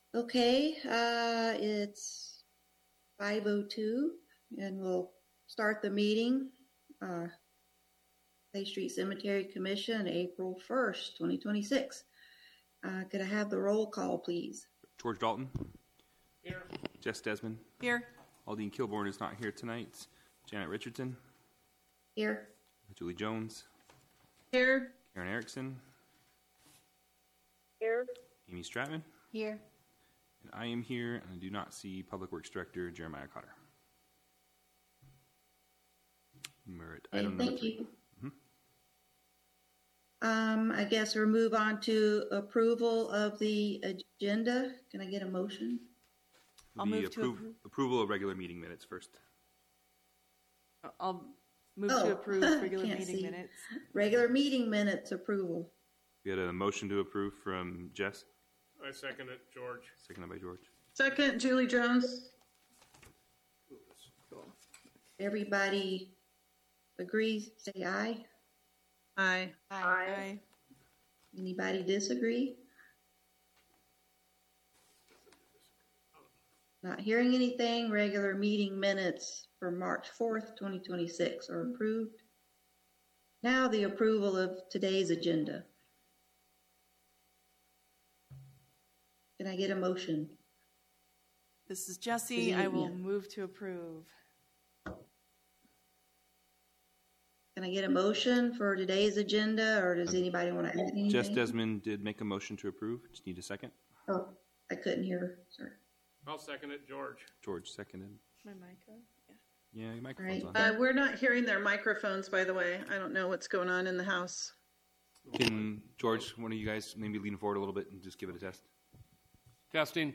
Okay, it's 5:02, and we'll start the meeting. Clay Street Cemetery Commission, April 1st, 2026. Could I have the roll call, please? George Dalton. Here. Jess Desmond. Here. Aldine Kilborn is not here tonight. Janet Richardson. Here. Julie Jones. Here. Karen Erickson. Here. Amy Stratman. Here. And I am here, and I do not see Public Works Director Jeremiah Cotter. We're at item number 3. Thank you. I guess we'll move on to approval of the agenda. Can I get a motion? I'll move to approve. Approval of regular meeting minutes first. I'll move to approve regular meeting minutes. Regular meeting minutes approval. We had a motion to approve from Jess. I second it, George. Seconded by George. Second, Julie Jones. Cool. Everybody agrees, say aye. Aye. Aye. Anybody disagree? Not hearing anything. Regular meeting minutes for March 4th, 2026 are approved. Now the approval of today's agenda. Can I get a motion? This is Jessie. I will move to approve. Can I get a motion for today's agenda, or does anybody want to add anything? Jess Desmond did make a motion to approve. Just need a second. Oh, I couldn't hear her. Sorry. I'll second it, George. George seconded. My mic on? Yeah, your microphone's Right. on. We're not hearing their microphones, by the way. I don't know what's going on in the house. Can George, one of you guys, maybe lean forward a little bit and just give it a test? Testing.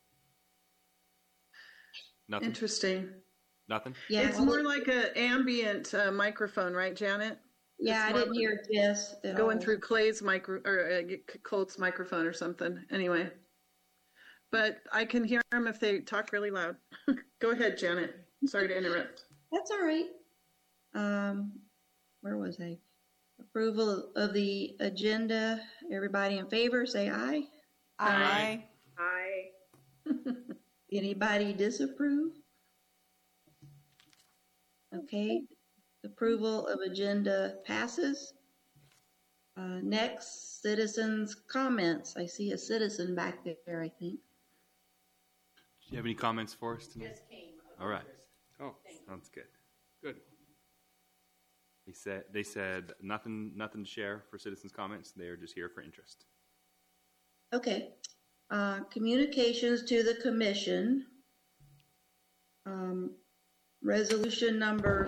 Nothing. Interesting. Nothing. Yeah, It's more like an ambient microphone, right, Janet? Yeah, I didn't hear Jess at Going all. through Clay's Colt's microphone or something. Anyway, but I can hear them if they talk really loud. Go ahead, Janet. Sorry to interrupt. That's all right. Where was I? Approval of the agenda. Everybody in favor, say aye. Aye. Aye. Anybody disapprove? Okay. Approval of agenda passes. Next, citizens' comments. I see a citizen back there, I think. Do you have any comments for us tonight? Just came. All right. Oh, Sounds good. good. They said nothing to share for citizens' comments. They are just here for interest. Okay. Communications to the commission. Resolution number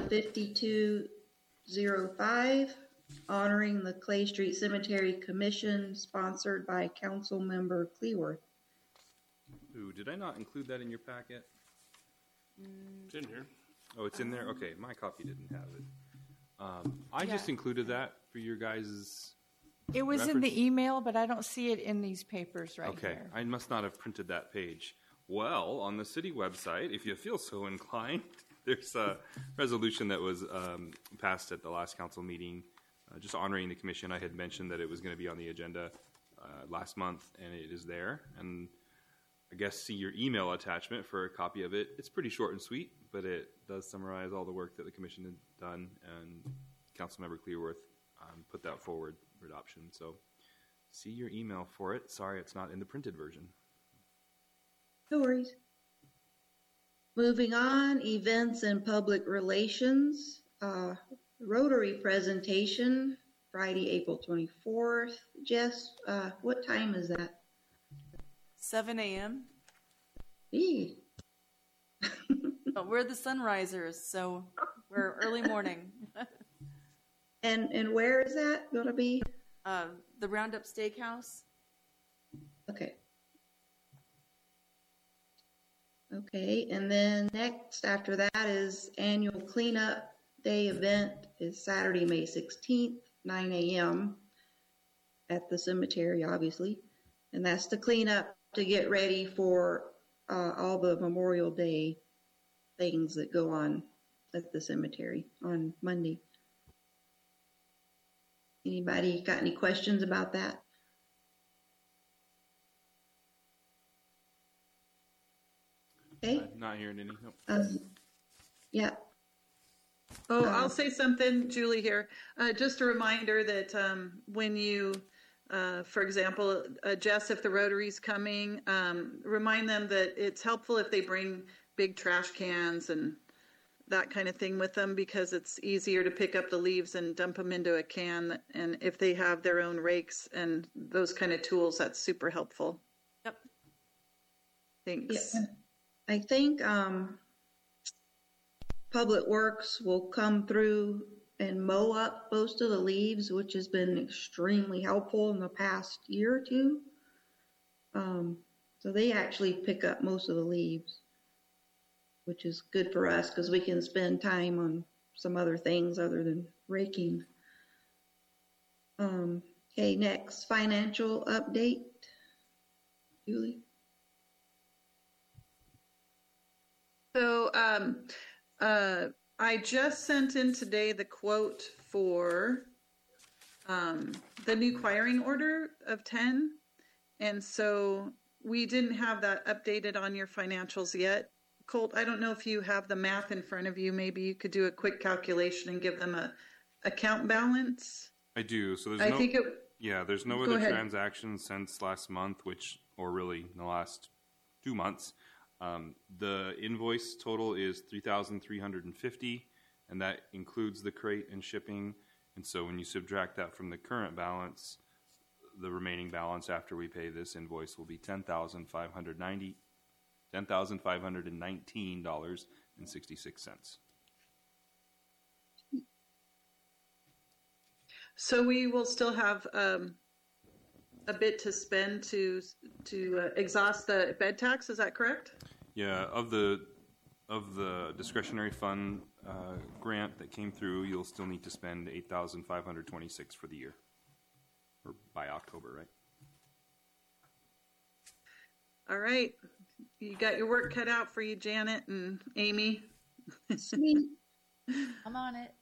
5205, honoring the Clay Street Cemetery Commission, sponsored by Council Member Cleworth. Ooh, did I not include that in your packet? It's in here. Oh, it's in there? Okay, my copy didn't have it. I just included that for your guys' It was reference. in the email, but I don't see it in these papers right Okay, here. I must not have printed that page. Well, on the city website, if you feel so inclined, there's a resolution that was passed at the last council meeting, just honoring the commission. I had mentioned that it was going to be on the agenda last month, and it is there. And I guess see your email attachment for a copy of it. It's pretty short and sweet, but it does summarize all the work that the commission had done, and Councilmember Clearworth put that forward for adoption. So see your email for it. Sorry, it's not in the printed version. No worries. Moving on, events and public relations. Rotary presentation, Friday, April 24th. Jess, what time is that? 7 a.m. Eee. But we're the sunrisers, so we're early morning. And where is that going to be? The Roundup Steakhouse. Okay. Okay, and then next after that is annual cleanup day event is Saturday, May 16th, 9 a.m. at the cemetery, obviously. And that's to clean up to get ready for all the Memorial Day things that go on at the cemetery on Monday. Anybody got any questions about that? Okay. Not hearing any. Nope. Yeah. Oh, I'll say something, Julie, here. Just a reminder that when you, for example, Jess, if the Rotary's coming, remind them that it's helpful if they bring big trash cans and that kind of thing with them, because it's easier to pick up the leaves and dump them into a can. And if they have their own rakes and those kind of tools, that's super helpful. Yep. Thanks. Yeah. I think Public Works will come through and mow up most of the leaves, which has been extremely helpful in the past year or two. So they actually pick up most of the leaves, which is good for us because we can spend time on some other things other than raking. Okay, next, financial update. Julie? So I just sent in today the quote for the new acquiring order of 10. And so we didn't have that updated on your financials yet. Colt, I don't know if you have the math in front of you. Maybe you could do a quick calculation and give them a account balance. I do. So there's there's no Go other ahead. transactions since last month, or really in the last 2 months. The invoice total is $3,350, and that includes the crate and shipping. And so when you subtract that from the current balance, the remaining balance after we pay this invoice will be $10,519.66. So we will still have a bit to spend to exhaust the bed tax. Is that correct? Yeah, of the discretionary fund grant that came through, you'll still need to spend $8,526 for the year, or by October, right? All right. You got your work cut out for you, Janet and Amy. Sweet. I'm on it.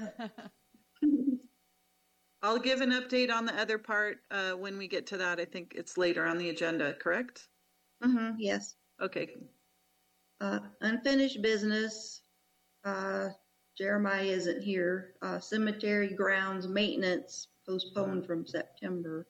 I'll give an update on the other part when we get to that. I think it's later on the agenda, correct? Yes. Okay. Unfinished business. Jeremiah isn't here. Cemetery grounds maintenance postponed from September.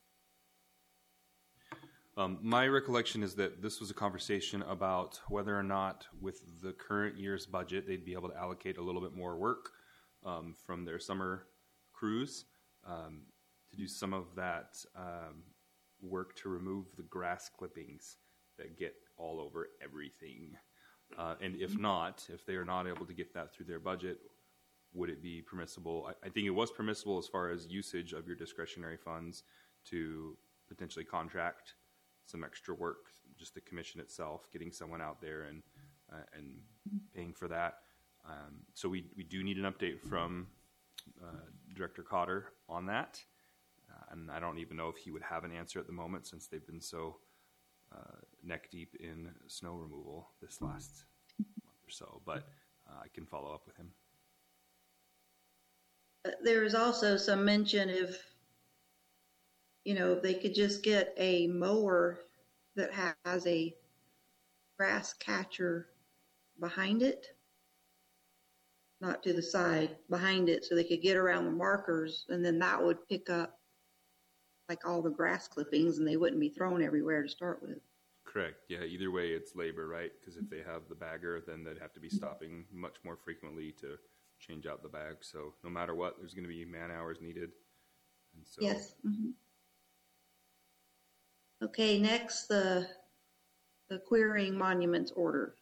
My recollection is that this was a conversation about whether or not with the current year's budget they'd be able to allocate a little bit more work from their summer cruise to do some of that work to remove the grass clippings that get all over everything. And if not, if they are not able to get that through their budget, would it be permissible? I think it was permissible as far as usage of your discretionary funds to potentially contract some extra work, just the commission itself, getting someone out there and paying for that. So we do need an update from Director Cotter on that. And I don't even know if he would have an answer at the moment since they've been so neck deep in snow removal this last month or so. But I can follow up with him. There was also some mention if they could just get a mower that has a grass catcher behind it, not to the side, behind it, so they could get around the markers, and then that would pick up like all the grass clippings and they wouldn't be thrown everywhere to start with. Correct. Yeah, either way it's labor, right? Because if they have the bagger, then they'd have to be stopping much more frequently to change out the bag. So no matter what, there's going to be man hours needed. And so, Yes. Okay, next, the querying monuments order.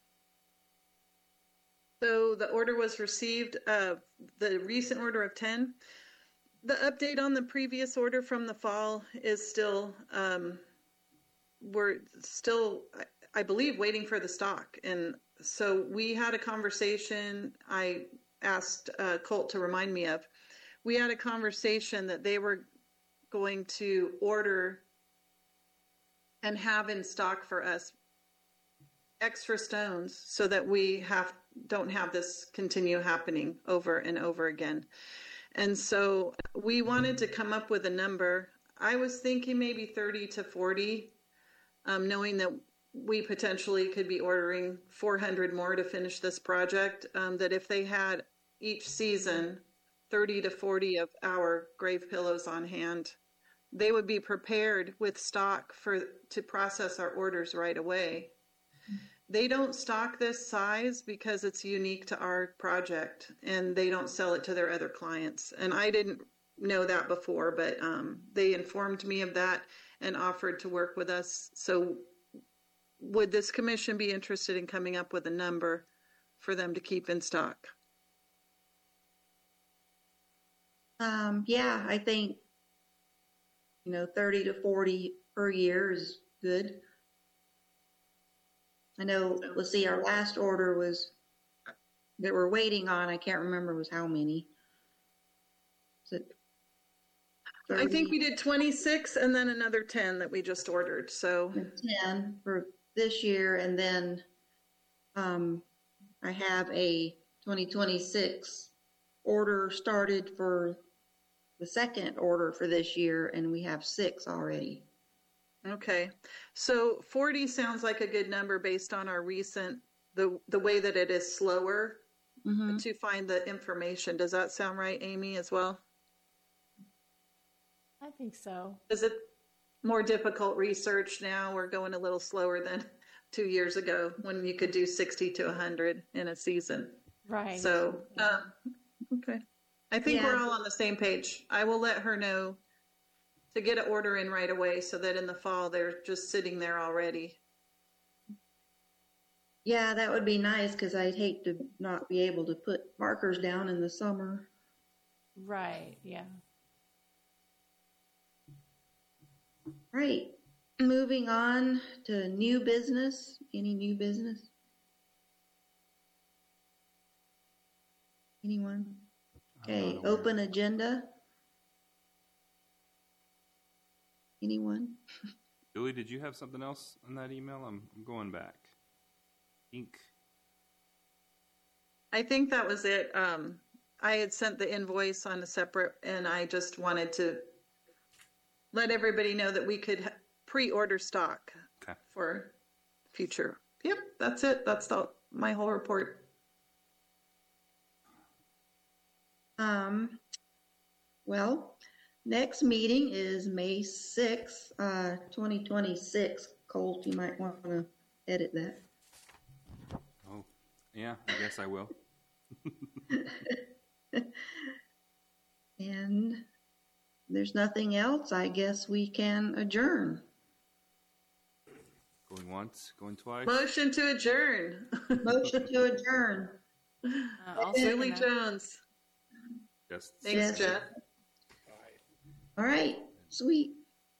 So the order was received, the recent order of 10. The update on the previous order from the fall is still, we're still, I believe, waiting for the stock. And so we had a conversation, I asked Colt to remind me of. We had a conversation that they were going to order and have in stock for us extra stones so that we don't have this continue happening over and over again. And so we wanted to come up with a number. I was thinking maybe 30 to 40, knowing that we potentially could be ordering 400 more to finish this project, that if they had each season 30 to 40 of our grave pillows on hand, they would be prepared with stock to process our orders right away. They don't stock this size because it's unique to our project, and they don't sell it to their other clients. And I didn't know that before, but they informed me of that and offered to work with us. So would this commission be interested in coming up with a number for them to keep in stock? Yeah, I think, 30 to 40 per year is good. I know, let's see, our last order that we're waiting on, I can't remember was how many. Is it 30? I think we did 26 and then another 10 that we just ordered. So 10 for this year, and then I have a 2026 order started for the second order for this year, and we have 6 already. okay, so 40 sounds like a good number based on our recent the way that it is slower to find the information. Does that sound right, Amy, as well? I think so. Is it more difficult research now? We're going a little slower than 2 years ago when you could do 60 to 100 in a season. Right. So, okay. I think we're all on the same page. I will let her know to get an order in right away so that in the fall they're just sitting there already. Yeah, that would be nice because I'd hate to not be able to put markers down in the summer. Right, yeah. Right. Moving on to new business. Any new business? Anyone? Okay, open agenda. Anyone? Julie, did you have something else on that email? I'm going back. I think that was it. I had sent the invoice on a separate, and I just wanted to let everybody know that we could pre-order stock for future. Yep, that's it. That's my whole report. Well, next meeting is May 6th, 2026. Colt, you might want to edit that. Oh, yeah, I guess I will. And there's nothing else. I guess we can adjourn. Going once, going twice. Motion to adjourn. Motion to adjourn. I'll Julie second that. Jones. Yes. Thanks, Yes. Jeff. All right, sweet.